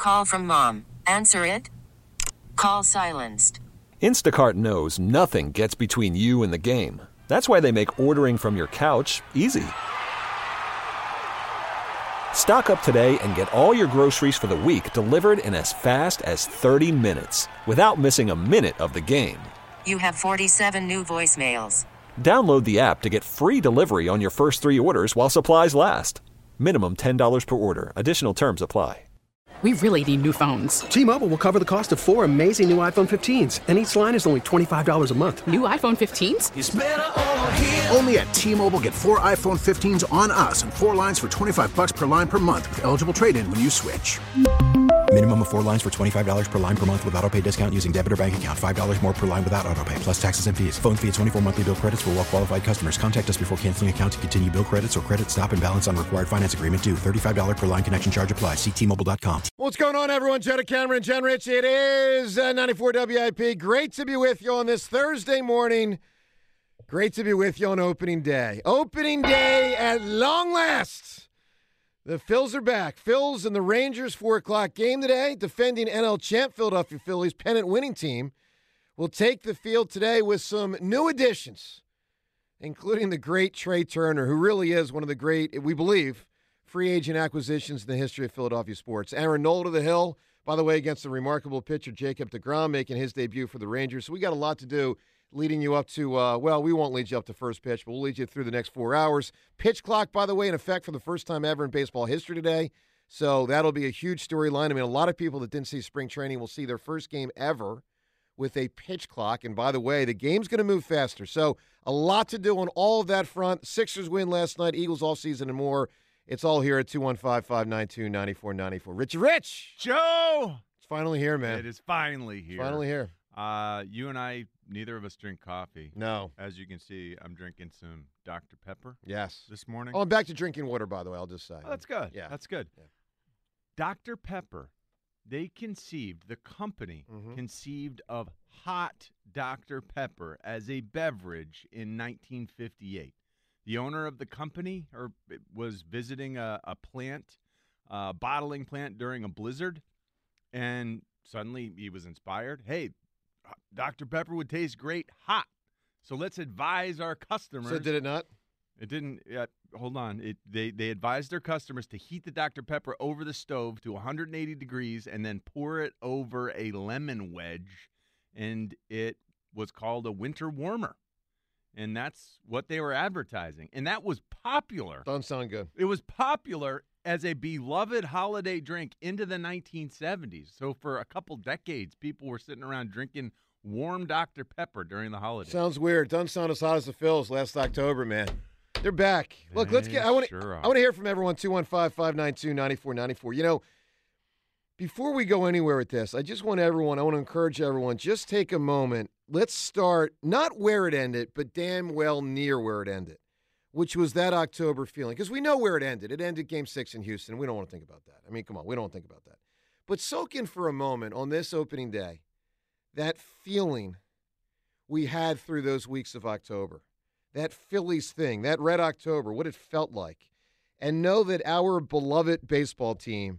Call from mom. Answer it. Call silenced. Instacart knows nothing gets between you and the game. That's why they make ordering from your couch easy. Stock up today and get all your groceries for the week delivered in as fast as 30 minutes without missing a minute of the game. You have 47 new voicemails. Download the app to get free delivery on your first 3 orders while supplies last. Minimum $10 per order. Additional terms apply. We really need new phones. T-Mobile will cover the cost of 4 amazing new iPhone 15s, and each line is only $25 a month. New iPhone 15s? It's better over here. Only at T-Mobile, get 4 iPhone 15s on us and 4 lines for $25 per line per month with eligible trade-in when you switch. Minimum of 4 lines for $25 per line per month with autopay discount using debit or bank account. $5 more per line without autopay, plus taxes and fees. Phone fee at 24 monthly bill credits for well-qualified customers. Contact us before canceling account to continue bill credits or credit stop and balance on required finance agreement due. $35 per line connection charge applies. See T-Mobile.com. What's going on, everyone? Jenna Cameron, Jen Rich. It is 94 WIP. Great to be with you on this Thursday morning. Great to be with you on opening day. Opening day at long last. The Phils are back. Phils and the Rangers, 4 o'clock game today. Defending NL champ Philadelphia Phillies, pennant winning team, will take the field today with some new additions, including the great Trey Turner, who really is one of the great, we believe, free agent acquisitions in the history of Philadelphia sports. Aaron Nola to the hill, by the way, against the remarkable pitcher Jacob deGrom, making his debut for the Rangers. So we got a lot to do leading you up to, we won't lead you up to first pitch, but we'll lead you through the next 4 hours. Pitch clock, by the way, in effect for the first time ever in baseball history today. So that'll be a huge storyline. I mean, a lot of people that didn't see spring training will see their first game ever with a pitch clock. And by the way, the game's going to move faster. So a lot to do on all of that front. Sixers win last night, Eagles all season and more. It's all here at 215-592-9494. Richie Rich! Joe! It's finally here, man. It is finally here. Finally here. You and I, neither of us drink coffee. No. As you can see, I'm drinking some Dr. Pepper. Yes. This morning. Oh, I'm back to drinking water, by the way, I'll just say. Oh, that's good. Yeah. That's good. Yeah. Dr. Pepper, the company conceived of hot Dr. Pepper as a beverage in 1958. The owner of the company was visiting a plant, bottling plant during a blizzard, and suddenly he was inspired. Hey, Dr. Pepper would taste great hot, so let's advise our customers. So did it not? It didn't. Hold on. They advised their customers to heat the Dr. Pepper over the stove to 180 degrees and then pour it over a lemon wedge, and it was called a winter warmer. And that's what they were advertising. And that was popular. Don't sound good. It was popular as a beloved holiday drink into the 1970s. So for a couple decades, people were sitting around drinking warm Dr. Pepper during the holidays. Sounds weird. Doesn't sound as hot as the Phils last October, man. They're back. Look, let's get. I want to hear from everyone. 215-592-9494. You know, before we go anywhere with this, I want to encourage everyone, just take a moment. Let's start not where it ended, but damn well near where it ended, which was that October feeling. Because we know where it ended. It ended Game 6 in Houston. We don't want to think about that. I mean, come on, we don't think about that. But soak in for a moment on this opening day that feeling we had through those weeks of October, that Phillies thing, that Red October, what it felt like, and know that our beloved baseball team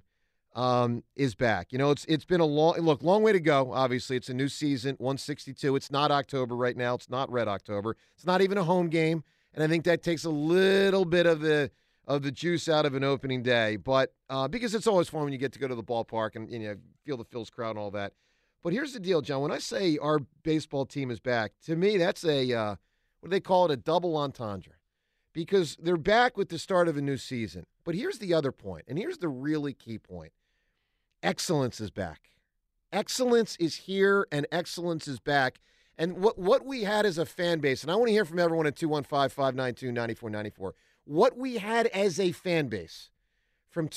is back. You know, it's been a long way to go. Obviously, it's a new season, 162. It's not October right now. It's not Red October. It's not even a home game, and I think that takes a little bit of the juice out of an opening day. But because it's always fun when you get to go to the ballpark and feel the Phils crowd and all that. But here's the deal, John. When I say our baseball team is back, to me that's a what do they call it? A double entendre, because they're back with the start of a new season. But here's the other point, and here's the really key point. Excellence is back. Excellence is here, and excellence is back. And what we had as a fan base, and I want to hear from everyone at 215-592-9494, what we had as a fan base from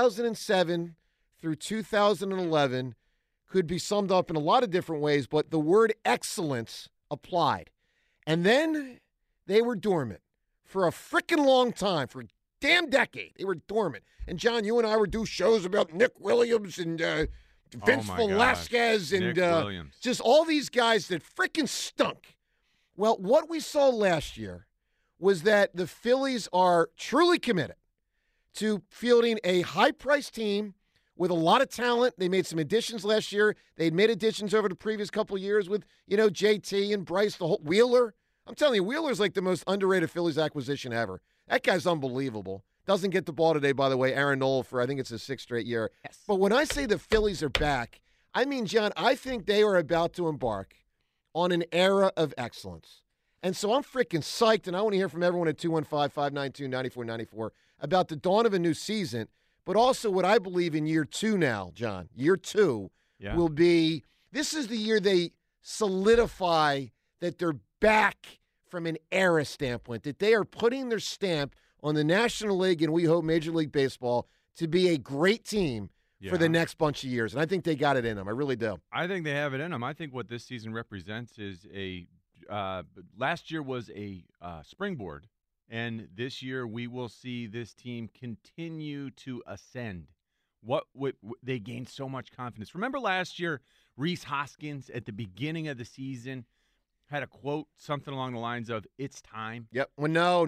2007 through 2011 could be summed up in a lot of different ways, but the word excellence applied. And then they were dormant for a freaking long time, for a damn decade. They were dormant. And, John, you and I would do shows about Nick Williams and Vince Velasquez and just all these guys that freaking stunk. Well, what we saw last year was that the Phillies are truly committed to fielding a high-priced team with a lot of talent. They made some additions last year. They'd made additions over the previous couple of years with, JT and Bryce, the whole Wheeler. I'm telling you, Wheeler's like the most underrated Phillies acquisition ever. That guy's unbelievable. Doesn't get the ball today, by the way, Aaron Nola for, I think it's his 6th straight year. Yes. But when I say the Phillies are back, I mean, John, I think they are about to embark on an era of excellence. And so I'm freaking psyched, and I want to hear from everyone at 215-592-9494 about the dawn of a new season, but also what I believe in year 2 now, John. Year 2 will be, this is the year they solidify that they're back from an era standpoint, that they are putting their stamp on the National League and we hope Major League Baseball to be a great team for the next bunch of years. And I think they got it in them. I really do. I think they have it in them. I think what this season represents is last year was a springboard, and this year we will see this team continue to ascend. They gained so much confidence. Remember last year, Rhys Hoskins at the beginning of the season had a quote, something along the lines of, "It's time." Yep. Well, no.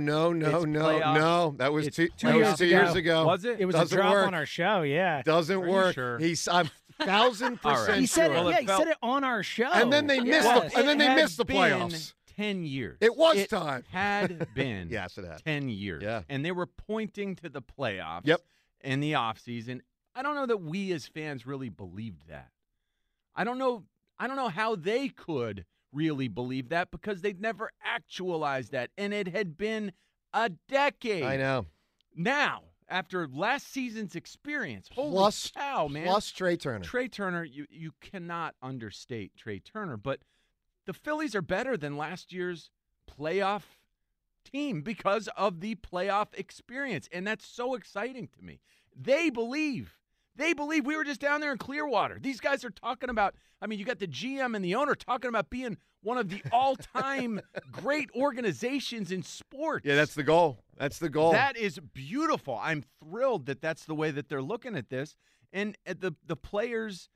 That was two years ago. Was it? It was Doesn't a drop work. on our show, yeah. Doesn't Are you work. sure? I'm 1,000% right. He said sure. it, he said it on our show. And then they missed Yes. the playoffs. 10 years. It was time. Had been. Yes, it had. 10 years. Yeah. And they were pointing to the playoffs. Yep. In the offseason. I don't know that we as fans really believed that. I don't know how they could really believe that because they'd never actualized that. And it had been a decade. I know. Now, after last season's experience, holy cow, man. Plus Trey Turner. Trey Turner, you cannot understate Trey Turner, but the Phillies are better than last year's playoff team because of the playoff experience, and that's so exciting to me. They believe. We were just down there in Clearwater. These guys are talking about, you got the GM and the owner talking about being one of the all-time great organizations in sports. Yeah, that's the goal. That is beautiful. I'm thrilled that that's the way that they're looking at this. And the players,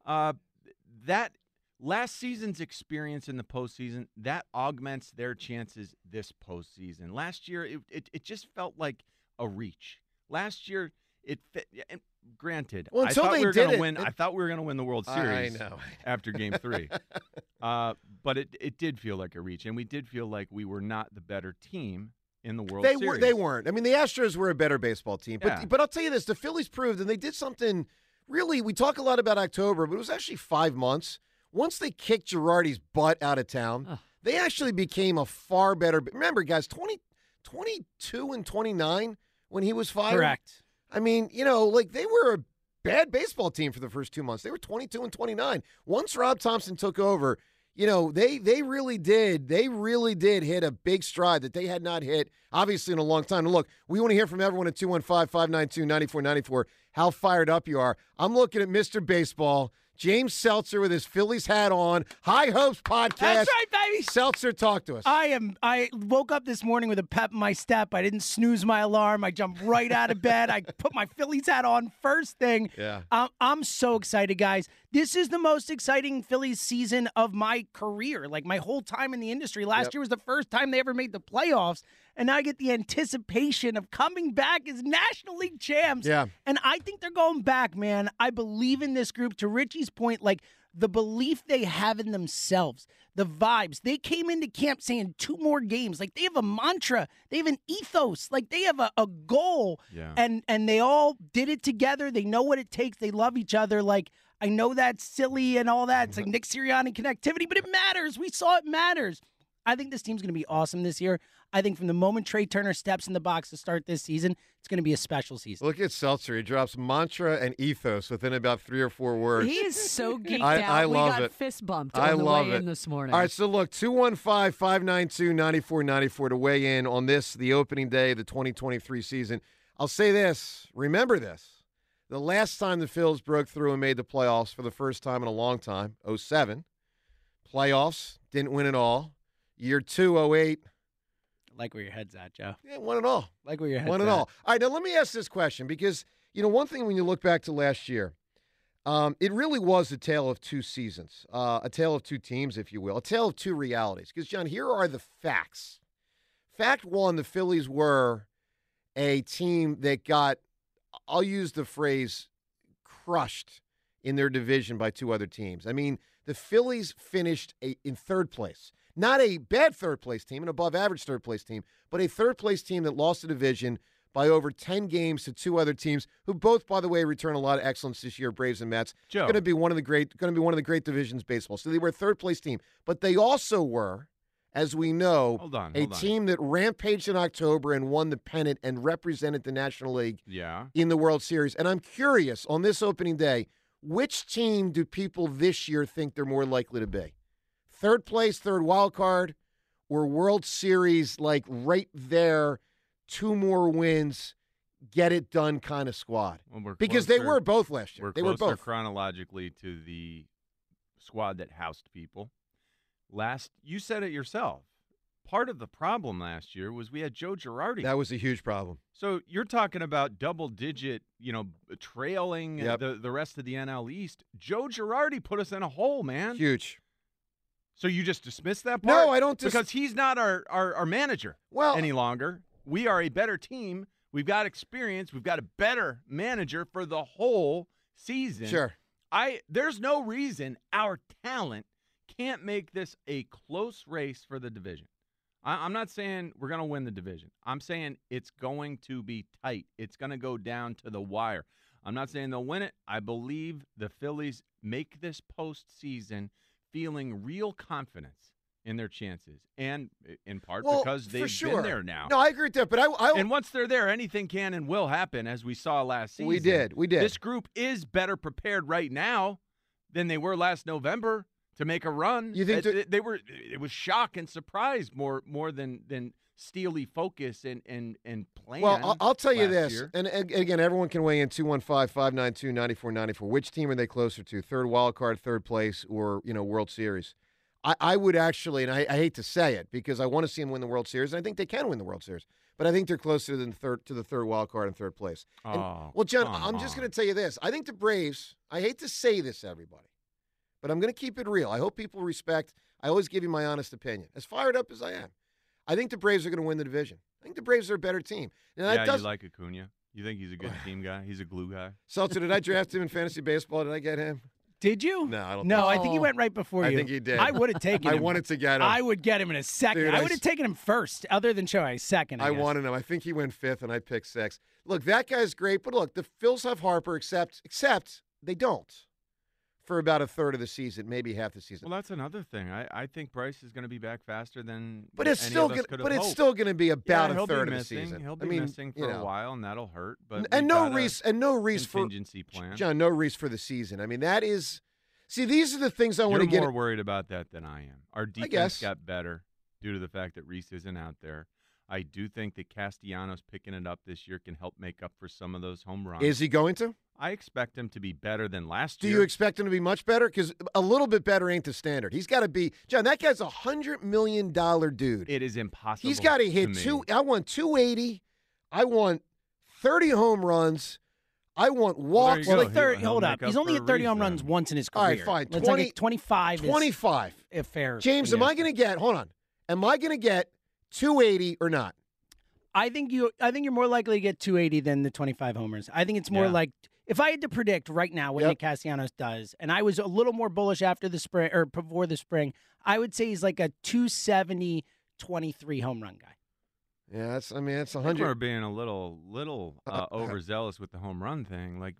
that last season's experience in the postseason, that augments their chances this postseason. Last year, it just felt like a reach. Last year, it fit. And granted, well, I thought we were going to win. I thought we were going to win the World Series. I know. After Game 3. But it did feel like a reach, and we did feel like we were not the better team in the World Series. They weren't. The Astros were a better baseball team. But I'll tell you this, the Phillies proved, and they did something really, we talk a lot about October, but it was actually 5 months. Once they kicked Girardi's butt out of town, they actually became a far better. Remember, guys, 22 and 29 when he was fired. Correct. They were a bad baseball team for the first 2 months. They were 22 and 29. Once Rob Thompson took over, they really did hit a big stride that they had not hit, obviously, in a long time. And look, we want to hear from everyone at 215-592-9494 how fired up you are. I'm looking at Mr. Baseball, James Seltzer with his Phillies hat on. High Hopes Podcast. That's right, baby. Seltzer, talk to us. I woke up this morning with a pep in my step. I didn't snooze my alarm. I jumped right out of bed. I put my Phillies hat on first thing. Yeah. I'm so excited, guys. This is the most exciting Phillies season of my career, like my whole time in the industry. Last year was the first time they ever made the playoffs, and now I get the anticipation of coming back as National League champs. Yeah. And I think they're going back, man. I believe in this group. To Richie's point, the belief they have in themselves, the vibes. They came into camp saying 2 more games. They have a mantra. They have an ethos. They have a goal. Yeah. And they all did it together. They know what it takes. They love each other. I know that's silly and all that. It's like Nick Sirianni connectivity, but it matters. We saw it matters. I think this team's going to be awesome this year. I think from the moment Trey Turner steps in the box to start this season, it's going to be a special season. Look at Seltzer. He drops mantra and ethos within about 3 or 4 words. He is so geeked out. I love we got it. fist bumped on the way in this morning. All right, so look, 215-592-9494 to weigh in on this, the opening day of the 2023 season. I'll say this. Remember this. The last time the Phils broke through and made the playoffs for the first time in a long time, 2007. Playoffs, didn't win it all. Year 2, 2008. I like where your head's at, Joe. Yeah, won it all. Like where your head's at. Won it all. All right, now let me ask this question because, one thing when you look back to last year, it really was a tale of 2 seasons, a tale of 2 teams, if you will, a tale of 2 realities. Because, John, here are the facts. Fact 1, the Phillies were a team that got, I'll use the phrase, crushed in their division by two other teams. I mean, the Phillies finished in third place. Not a bad third-place team, an above-average third-place team, but a third-place team that lost the division by over 10 games to two other teams who both, by the way, return a lot of excellence this year, Braves and Mets. Joe. Going to be one of the great divisions baseball. So they were a third-place team. But they also were, as we know, a team that rampaged in October and won the pennant and represented the National League in the World Series. And I'm curious, on this opening day, which team do people this year think they're more likely to be? Third place, third wild card, or World Series, like right there, 2 more wins, get it done kind of squad? Well, because they were both last year. They were both chronologically to the squad that housed people. You said it yourself. Part of the problem last year was we had Joe Girardi. That was a huge problem. So you're talking about double-digit, trailing the rest of the NL East. Joe Girardi put us in a hole, man. Huge. So you just dismiss that part? No, I don't. Because he's not our manager any longer. We are a better team. We've got experience. We've got a better manager for the whole season. Sure. There's no reason our talent can't make this a close race for the division. I'm not saying we're going to win the division. I'm saying it's going to be tight. It's going to go down to the wire. I'm not saying they'll win it. I believe the Phillies make this postseason feeling real confidence in their chances, and in part because they've been there now. No, I agree with that, but and once they're there, anything can and will happen, as we saw last season. We did. This group is better prepared right now than they were last November to make a run. You think they were? It was shock and surprise more than steely focus and plan. Well, I'll tell you this, year. and again, everyone can weigh in 215-592-9494. Which team are they closer to? Third wild card, third place, or World Series? I would actually, and I hate to say it because I want to see them win the World Series, and I think they can win the World Series. But I think they're closer than to the third wild card and third place. Well, John, I'm just going to tell you this. I think the Braves, I hate to say this, everybody, but I'm going to keep it real. I hope people respect. I always give you my honest opinion. As fired up as I am, I think the Braves are going to win the division. I think the Braves are a better team. And you like Acuna? You think he's a good team guy? He's a glue guy? Seltzer, did I draft him in fantasy baseball? Did I get him? Did you? No, I don't No, think so. I think he went right before you. I think he did. I would have taken him. I wanted to get him. I would get him in a second. Dude, I would have taken him first, other than Shohei second. I guess. wanted him. I think he went 5th, and I picked 6th. Look, that guy's great, but look, the Phils have Harper, except they don't for about a third of the season, maybe half the season. Well, that's another thing. I think Bryce is going to be back faster than But it's still going to be about a third of the season. He'll be missing for a while, and that'll hurt. But no Reese for contingency plan. John, no Reese for the season. I mean, that is. See, these are the things I want to get. You're more worried about that than I am. Our defense got better due to the fact that Reese isn't out there. I do think that Castellanos picking it up this year can help make up for some of those home runs. Is he going to? I expect him to be better than last year. Do you expect him to be much better? Because a little bit better ain't the standard. He's got to be – John, that guy's a $100 million dude. It is impossible. He's got to hit I want 280. I want 30 home runs. I want walks. Well, hold up. He's only hit 30 home runs once in his career. All right, fine. Let's 25 25. Is fair. James, am I going to get – hold on. Am I going to get 280 or not? I think you're more likely to get 280 than the 25 homers. I think it's more like if I had to predict right now what Nick Castellanos does, and I was a little more bullish after the spring or before the spring, I would say he's like a 270, 23 home run guy. Yeah, that's 100. We're being a little overzealous with the home run thing. Like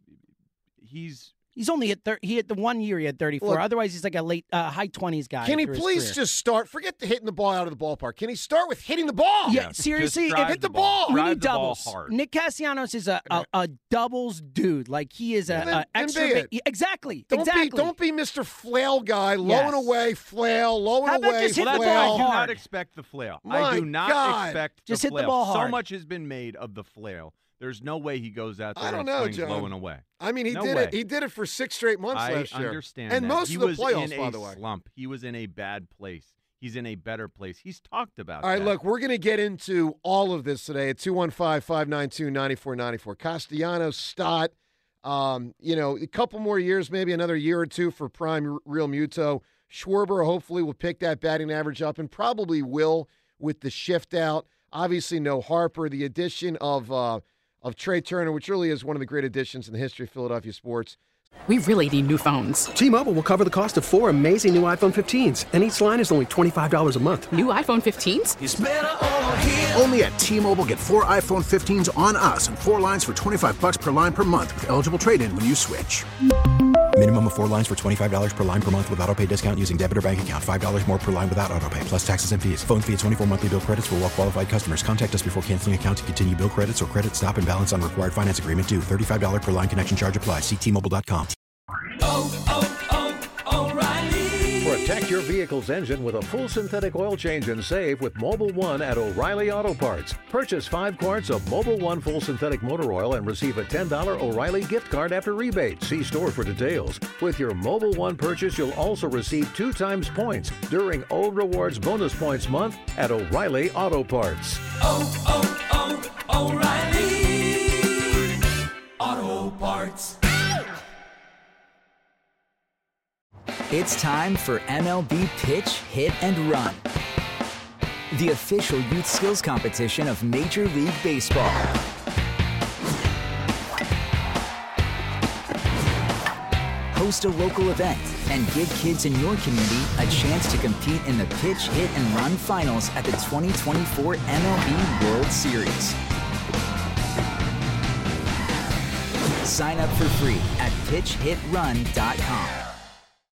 He's only hit he hit the 1 year he had 34. Look, otherwise, he's like a late high 20s guy. Can he please just start? Forget the hitting the ball out of the ballpark. Can he start with hitting the ball? Yeah, seriously, hit the ball. We need doubles. Nick Castellanos is a doubles dude. Like he is a extra. Exactly. Don't be Mr. Flail guy. Low and away, flail. Low and away, just hit flail. the ball I do hard. not expect the flail. I do not expect just the hit flail. the ball hard. So much has been made of the flail. There's no way he goes out there and swings John. low and away. I mean, he did it. He did it for 6 straight months last year. I understand and that. most he of the was playoffs, in by a the way. Slump. He was in a bad place. He's in a better place. He's talked about All right, that. look, we're going to get into all of this today at 215-592-9494. Castellanos, Stott, a couple more years, maybe another year or two for prime Real Muto. Schwarber hopefully will pick that batting average up and probably will with the shift out. Obviously, no Harper. The addition of Trey Turner, which really is one of the great additions in the history of Philadelphia sports. We really need new phones. T-Mobile will cover the cost of 4 amazing new iPhone 15s, and each line is only $25 a month. New iPhone 15s? It's better over here. Only at T-Mobile, get 4 iPhone 15s on us and 4 lines for $25 per line per month with eligible trade-in when you switch. Minimum of 4 lines for $25 per line per month with autopay discount using debit or bank account. $5 more per line without autopay, plus taxes and fees. Phone fee at 24 monthly bill credits for well-qualified customers. Contact us before canceling account to continue bill credits or credit stop and balance on required finance agreement due. $35 per line connection charge applies. See T-Mobile.com. O'Reilly. Protect your vehicle's engine with a full synthetic oil change and save with Mobil 1 at O'Reilly Auto Parts. Purchase 5 quarts of Mobil 1 full synthetic motor oil and receive a $10 O'Reilly gift card after rebate. See store for details. With your Mobil 1 purchase, you'll also receive 2 times points during O Rewards Bonus Points Month at O'Reilly Auto Parts. O'Reilly Auto Parts. It's time for MLB Pitch, Hit, and Run, the official youth skills competition of Major League Baseball. Host a local event and give kids in your community a chance to compete in the Pitch, Hit, and Run finals at the 2024 MLB World Series. Sign up for free at pitchhitrun.com.